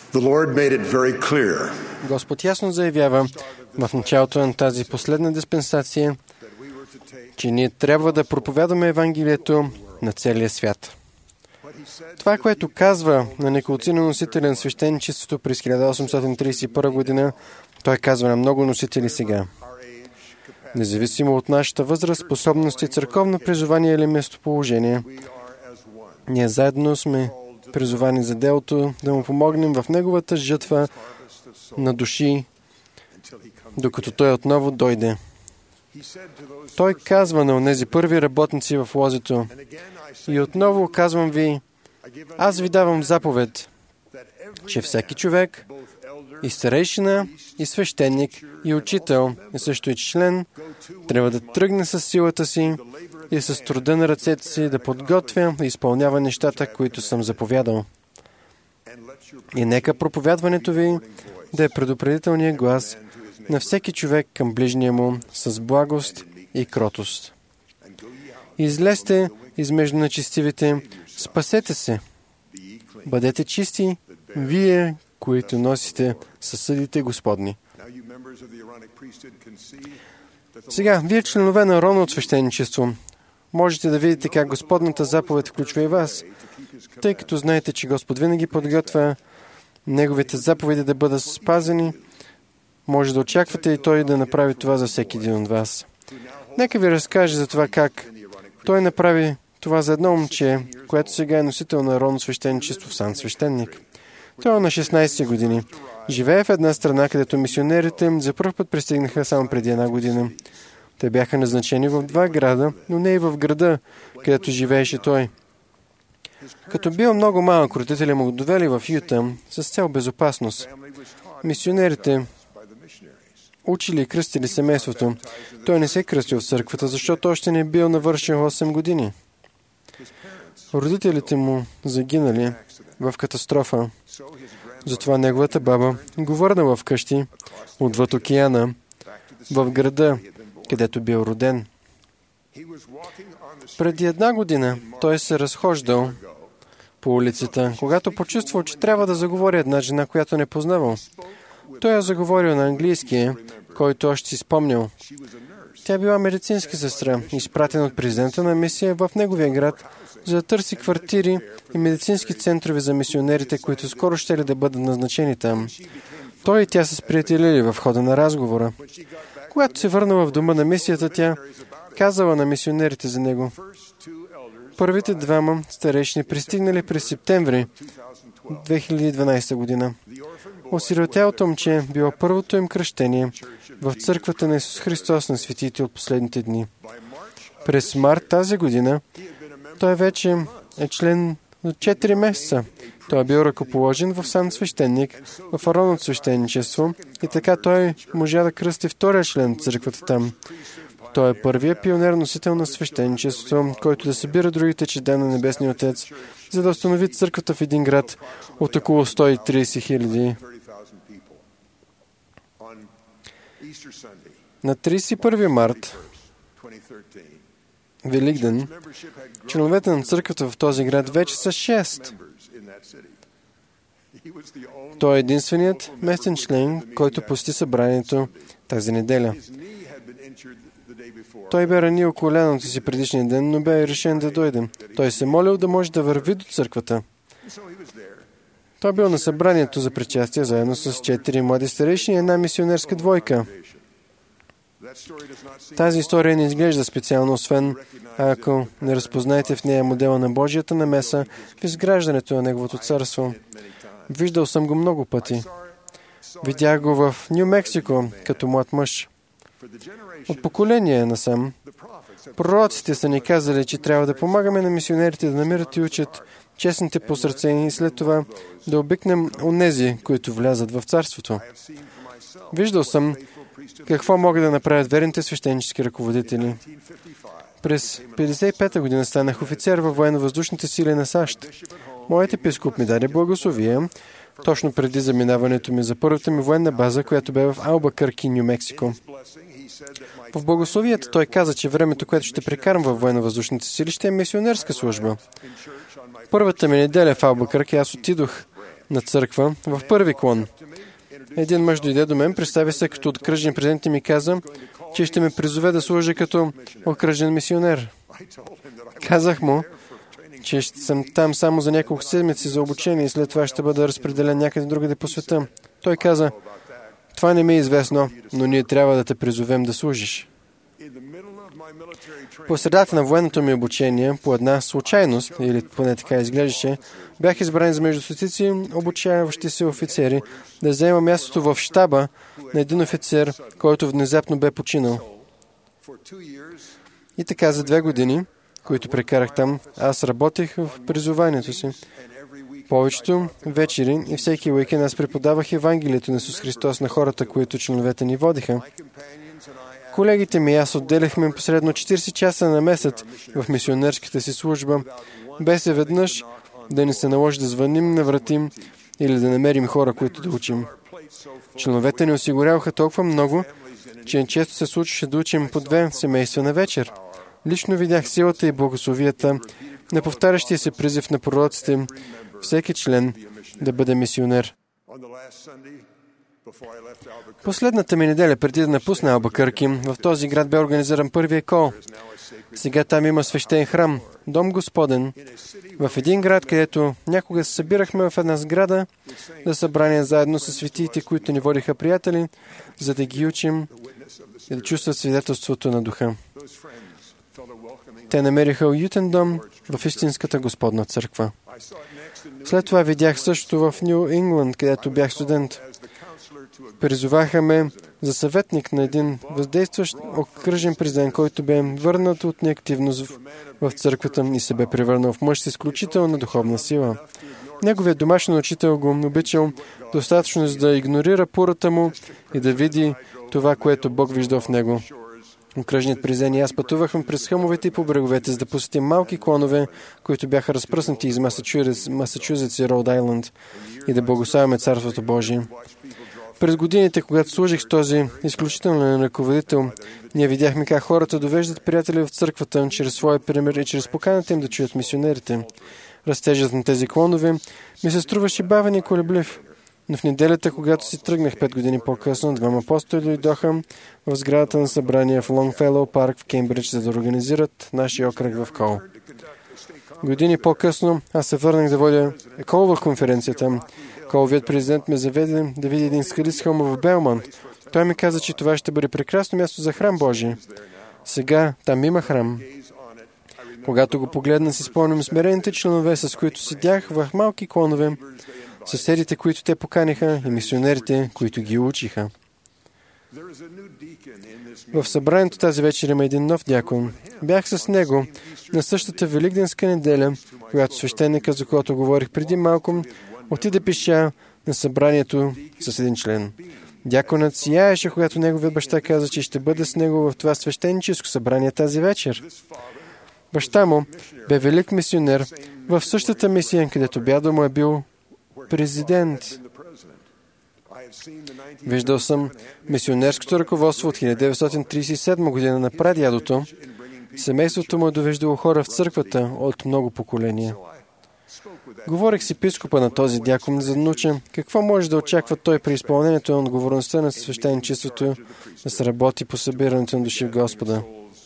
The Lord made it very clear Господ ясно заявява в началото на тази последна диспенсация, че ние трябва да проповядваме Евангелието на целия свят. Това, което казва на неколцина носители на свещеничеството през 1831 година, той казва на много носители сега. Независимо от нашата възраст, способности, църковно призование или местоположение, ние заедно сме призовани за делото да му помогнем в неговата жътва на души, докато той отново дойде. Той казва на онези първи работници в лозето: и отново казвам ви, аз ви давам заповед, че всеки човек, и старейшина, и свещеник, и учител, и също и член, трябва да тръгне с силата си и с труда на ръцете си да подготвя и изпълнява нещата, които съм заповядал. И нека проповядването ви да е предупредителният глас на всеки човек към ближния му с благост и кротост. Излезте измежду нечестивите, спасете се. Бъдете чисти, вие, които носите съсъдите Господни. Сега, вие членове на Ароновото свещеничество, можете да видите как Господната заповед включва и вас, тъй като знаете, че Господ винаги подготвя Неговите заповеди да бъдат спазени. Може да очаквате и Той да направи това за всеки един от вас. Нека ви разкаже за това как Той направи това за едно момче, което сега е носител на Ароновото свещеничество в сан свещеник. Той е на 16 години. Живее в една страна, където мисионерите за първ път пристигнаха само преди една година. Те бяха назначени в 2 града, но не и в града, където живееше той. Като бил много малък, родители му го довели в Юта с цел безопасност. Мисионерите учили и кръстили семейството. Той не се кръстил в църквата, защото още не бил навършил 8 години. Родителите му загинали в катастрофа. Затова неговата баба го върнала вкъщи, отвъд океана, в града, където бил роден. Преди 1 година той се разхождал по улицата, когато почувствал, че трябва да заговори една жена, която не познавал. Той я заговорил на английски, който още си спомнял. Тя била медицинска сестра, изпратена от президента на мисия в неговия град, за да търси квартири и медицински центрове за мисионерите, които скоро щели да бъдат назначени там. Той и тя се сприятелили в хода на разговора. Когато се върнала в дома на мисията, тя казала на мисионерите за него. Първите 2 старейшини пристигнали през септември 2012 година. Осиротялото момче било първото им кръщение в църквата на Исус Христос на светите от последните дни. През март тази година той вече е член от 4 месеца. Той е бил ръкоположен в сан свещеник в Ароновото свещеничество и така той можа да кръсти втория член от църквата там. Той е първият пионер носител на свещеничеството, който да събира другите чеда на Небесния Отец, за да установи църквата в един град от около 130 хиляди. На 31 март, Великден, членовете на църквата в този град вече са 6. Той е единственият местен член, който посети събранието тази неделя. Той бе ранил коляното си предишния ден, но бе решен да дойде. Той се молил да може да върви до църквата. Той бил на събранието за причастие заедно с 4 млади старейшини и една мисионерска двойка. Тази история не изглежда специално, освен ако не разпознаете в нея модела на Божията намеса в изграждането на Неговото царство. Виждал съм го много пъти. Видях го в Ню-Мексико като млад мъж. От поколение насам, пророците са ни казали, че трябва да помагаме на мисионерите да намират и учат честните по сърце и след това да обикнем онези, които влязат в царството. Виждал съм какво могат да направят верните свещенически ръководители. През 1955 година станах офицер във военно-въздушните сили на САЩ. Моят епископ ми даде благословие точно преди заминаването ми за първата ми военна база, която бе в Албакърки, Ню-Мексико. В благословията той каза, че времето, което ще прекарам във военно-въздушните сили, ще е мисионерска служба. Първата ми неделя в Албакърки аз отидох на църква в първи клон. Един мъж дойде до мен, представи се като окръжен президент и ми каза, че ще ме призове да служа като окръжен мисионер. Казах му, че ще съм там само за няколко седмици за обучение и след това ще бъда разпределен някъде другаде по света. Той каза, това не ми е известно, но ние трябва да те призовем да служиш. По средата на военното ми обучение, по една случайност, или поне така изглеждаше, бях избран за между стотици обучаващи се офицери да заема мястото в щаба на един офицер, който внезапно бе починал. И така за 2 години, които прекарах там, аз работех в призованието си. Повечето вечери и всеки уикенд аз преподавах Евангелието на Исус Христос на хората, които членовете ни водиха. Колегите ми и аз отделяхме посредно 40 часа на месец в мисионерската си служба, без веднъж да ни се наложи да звъним на вратим или да намерим хора, които да учим. Членовете ни осигуряваха толкова много, че често се случваше да учим по 2 семейства на вечер. Лично видях силата и благословията на повтарящия се призив на пророците всеки член да бъде мисионер. Последната ми неделя, преди да напусна Албакърки, в този град бе организиран първия кол. Сега там има свещен храм, Дом Господен, в един град, където някога се събирахме в една сграда за събрание заедно с светиите, които ни водиха приятели, за да ги учим и да чувстват свидетелството на духа. Те намериха уютен дом в истинската Господна църква. След това видях същото в Ню Ингланд, където бях студент. Призоваха ме за съветник на един въздействащ окръжен президент, който бе върнат от неактивност в църквата и се бе превърнал в мъж с изключителна духовна сила. Неговият домашен учител го обичал достатъчно, за да игнорира пурата му и да види това, което Бог вижда в него. Окръжният президент и аз пътувахме през хълмовете и по бреговете, за да посетим малки клонове, които бяха разпръснати из Масачузетс и Роуд Айланд, и да благославяме Царството Божие. През годините, когато служих с този изключителен ръководител, ние видяхме как хората довеждат приятели в църквата чрез своя пример и чрез поканата им да чуят мисионерите. Растежът на тези клонове ми се струваше бавен и колеблив. Но в неделята, когато си тръгнах 5 години по-късно, 2 апостоли дойдоха в сградата на събрание в Лонгфелоу парк в Кембридж, за да организират нашия окръг в Кол. Години по-късно аз се върнах да водя колова конференцията. Коловият президент ме заведе да види един скалист хълм в Белмонт. Той ми каза, че това ще бъде прекрасно място за храм Божий. Сега там има храм. Когато го погледна, си спомням смирените членове, с които седях в малки клонове, съседите, които те поканиха, и мисионерите, които ги учиха. В събранието тази вечер има един нов дякон. Бях с него на същата великденска неделя, когато свещеника, за който говорих преди малко, отиде пеша на събранието с един член. Дяконът сияеше, когато неговият баща каза, че ще бъде с него в това свещеническо събрание тази вечер. Баща му бе велик мисионер в същата мисия, където бядо му е бил президент. Виждал съм мисионерското ръководство от 1937 година на прадядото. Семейството му е довеждало хора в църквата от много поколения. Говорих с епископа на този дякон, за да науча какво може да очаква той при изпълнението на отговорността на свещеничеството да се работи по събирането на души в Господа.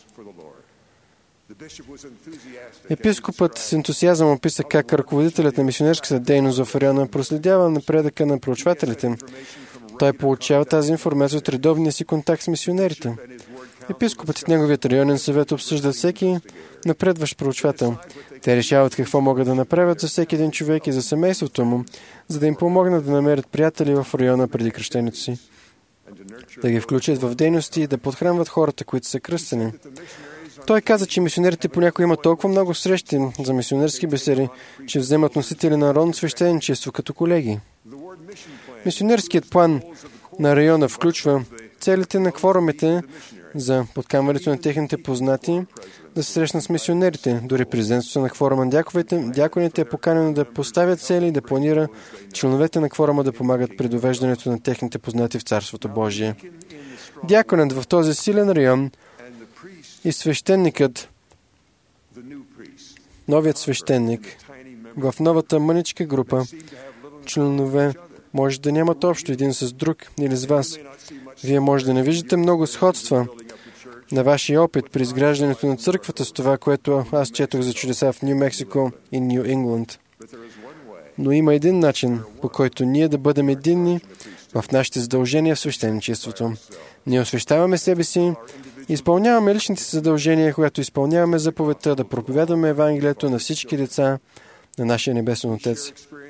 Епископът с ентусиазъм описа как ръководителят на мисионерската дейност в района проследява напредъка на проучвателите. Той получава тази информация от редовния си контакт с мисионерите. Епископът и неговият районен съвет обсъждат всеки напредващ проучвател. Те решават какво могат да направят за всеки един човек и за семейството му, за да им помогнат да намерят приятели в района преди кръщението си, да ги включат в дейности и да подхранват хората, които са кръстени. Той каза, че мисионерите понякога имат толкова много срещи за мисионерски беседи, че вземат носители на народно свещеничество като колеги. Мисионерският план на района включва целите на кворумите за подкамването на техните познати да се срещнат с мисионерите. Дори президентството на кворума дяконите е поканено да поставят цели и да планира членовете на кворума да помагат при довеждането на техните познати в Царството Божие. Дяконът в този силен район и свещеникът, новият свещеник, в новата мъничка група, членове може да нямат общо един с друг или с вас. Вие може да не виждате много сходства на вашия опит при изграждането на църквата с това, което аз четох за чудеса в Ню Мексико и Ню Ингланд. Но има един начин, по който ние да бъдем единни в нашите задължения в свещеничеството. Ние освещаваме себе си и изпълняваме личните си задължения, когато изпълняваме заповедта да проповядваме Евангелието на всички деца на нашия Небесен Отец.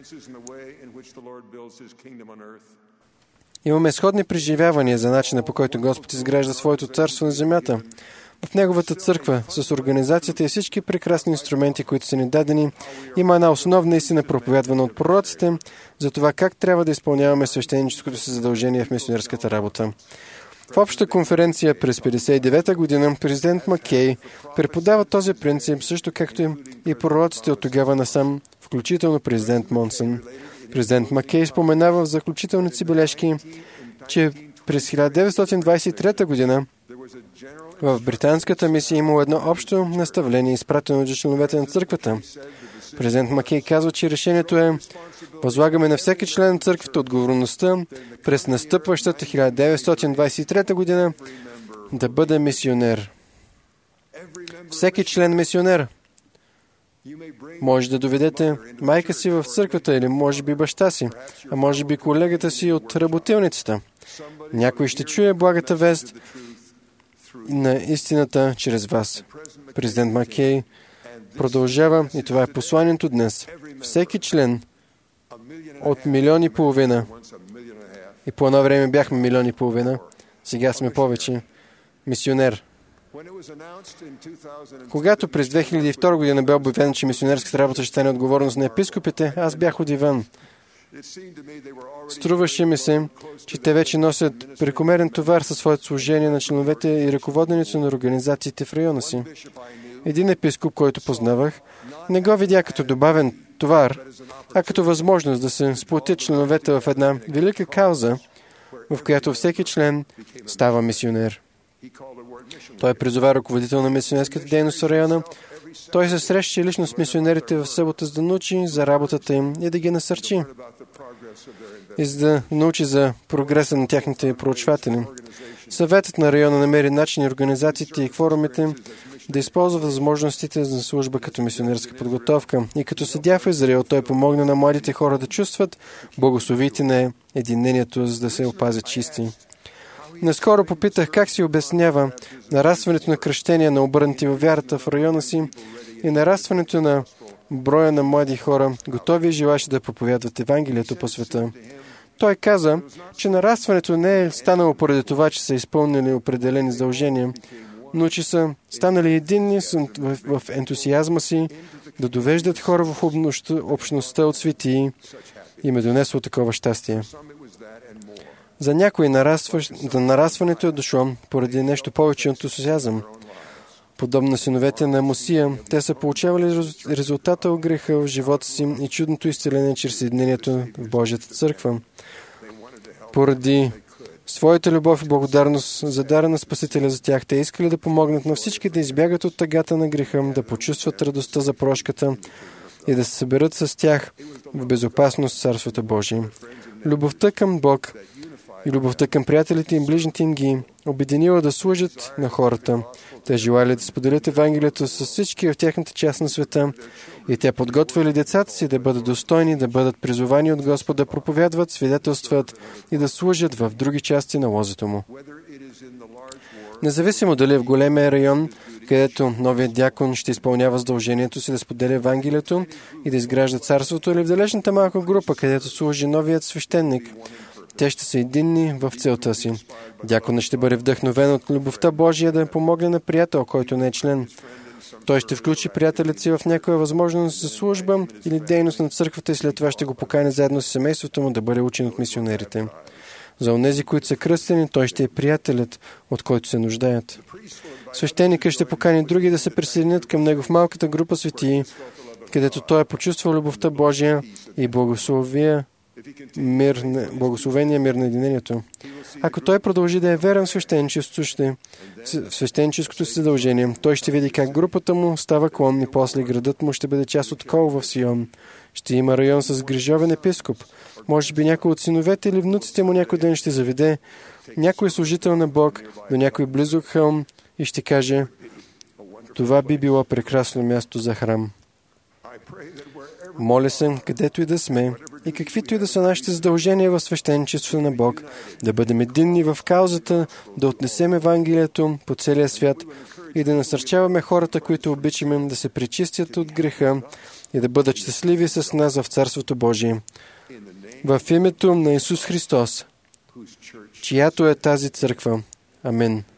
Имаме сходни преживявания за начина, по който Господ изгражда своето царство на земята. В Неговата църква, с организацията и всички прекрасни инструменти, които са ни дадени, има една основна истина, проповядвана от пророците, за това как трябва да изпълняваме свещеническото си задължение в мисионерската работа. В обща конференция през 1959 година президент Маккей преподава този принцип, също както и пророците от тогава насам, включително президент Монсън. Президент Маккей споменава в заключителните си бележки, че през 1923 година в британската мисия имало едно общо наставление, изпратено от членовете на църквата. Президент Маккей казва, че решението е: възлагаме на всеки член на църквата отговорността през настъпващата 1923 година да бъде мисионер. Всеки член мисионер. Може да доведете майка си в църквата или може би баща си, а може би колегата си от работилницата. Някой ще чуе благата вест на истината чрез вас. Президент Маккей продължава, и това е посланието днес. Всеки член от 1,5 милиона, и по едно време бяхме 1,5 милиона, сега сме повече, мисионер. Когато през 2002 година бе обявено, че мисионерската работа ще стане отговорност на епископите, аз бях удивен. Струваше ми се, че те вече носят прекомерен товар със своето служение на членовете и ръководенето на организациите в района си. Един епископ, който познавах, не го видя като добавен товар, а като възможност да се сплотят членовете в една велика кауза, в която всеки член става мисионер. Той призова ръководител на мисионерската дейност в района. Той се срещаше лично с мисионерите в събота, за да научи за работата им и да ги насърчи. И за да научи за прогреса на тяхните проучватели. Съветът на района намери начини, организациите и форумите да използват възможностите за служба като мисионерска подготовка. И като седя в Израел, той помогна на младите хора да чувстват благословите на единението, за да се опазят чисти. Наскоро попитах как си обяснява нарастването на кръщения на обърнати във вярата в района си и нарастването на броя на млади хора, готови и желащи да проповядват Евангелието по света. Той каза, че нарастването не е станало поради това, че са изпълнили определени задължения, но че са станали единни в ентусиазма си да довеждат хора в общността от светии и им е донесло такова щастие. За някои нарастването е дошло поради нещо повече от ентусиазъм. Подобно на синовете на Мусия, те са получавали резултата от греха в живота си и чудното изцеление чрез съединението в Божията църква. Поради своята любов и благодарност за дара на Спасителя за тях, те искали да помогнат на всички да избягат от тъгата на греха, да почувстват радостта за прошката и да се съберат с тях в безопасност в Царството Божие. Любовта към Бог и любовта към приятелите и ближните им ги обединила да служат на хората. Те желали да споделят Евангелието с всички в тяхната част на света и те подготвили децата си да бъдат достойни, да бъдат призовани от Господ да проповядват, свидетелстват и да служат в други части на лозето му. Независимо дали в големия район, където новият дякон ще изпълнява задължението си да споделя Евангелието и да изгражда царството, или в далечната малка група, където служи новият свещеник, те ще са единни в целта си. Дяконът ще бъде вдъхновен от любовта Божия да помогне на приятел, който не е член. Той ще включи приятелят си в някоя възможност за служба или дейност на църквата и след това ще го покани заедно с семейството му да бъде учен от мисионерите. За онези, които са кръстени, той ще е приятелят, от който се нуждаят. Свещеникът ще покани други да се присъединят към него в малката група светии, където той е почувствал любовта Божия и благословия благословения мир на единението. Ако той продължи да е верен в свещеническото си задължение, той ще види как групата му става клон и после градът му ще бъде част от кол в Сион. Ще има район с грижовен епископ. Може би някой от синовете или внуците му някой ден ще заведе някой служител на Бог до някой близък хълм и ще каже: това би било прекрасно място за храм. Моля се, където и да сме и каквито и да са нашите задължения в свещеничеството на Бог, да бъдем единни в каузата, да отнесем Евангелието по целия свят и да насърчаваме хората, които обичаме, да се пречистят от греха и да бъдат щастливи с нас в Царството Божие. В името на Исус Христос, чиято е тази църква. Амин.